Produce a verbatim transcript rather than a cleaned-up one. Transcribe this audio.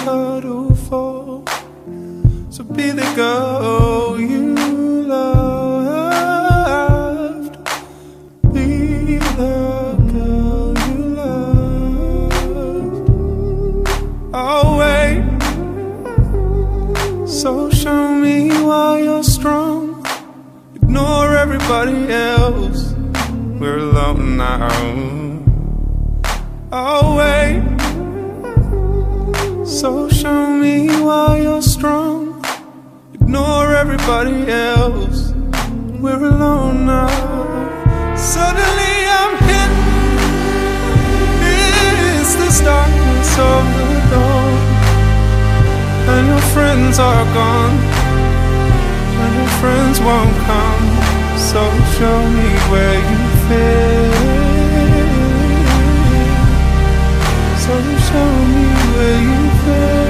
cuddle for. So be the girl you loved. Be the girl you loved. I'll wait. So show me why you're strong. Ignore everybody else. We're alone now. I'll wait. So show me why you're strong. Ignore everybody else. We're alone now. Suddenly I'm hit. It's this darkness of the dawn, and your friends are gone, and your friends won't come. So show me where you fit. So show me where you fit.